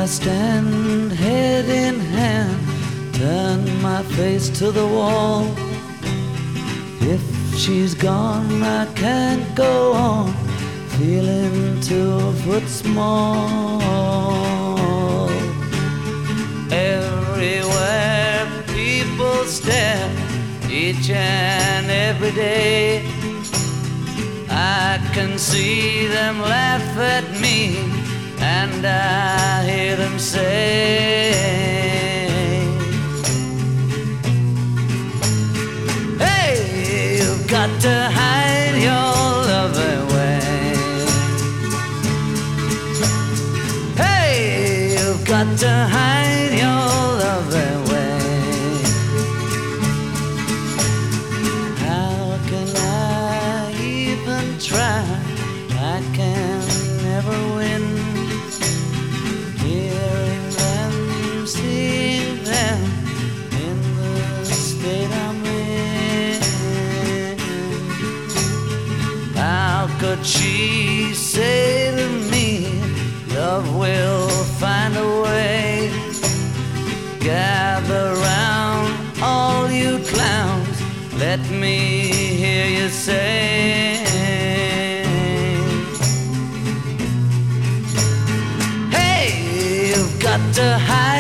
stand head in hand, turn my face to the wall. If she's gone, I can't go on, feeling 2 foot small. Everywhere people stare, each and every day. I can see them laugh at me, and I hear them say, hey, you've got to hide your love away. Hey, you've got to hide your love away. How can I even try? I can never win. Hearing them, seeing them in the state I'm in. How could she say to me, love will find a way? Gather round, all you clowns, let me hear you say, got to hide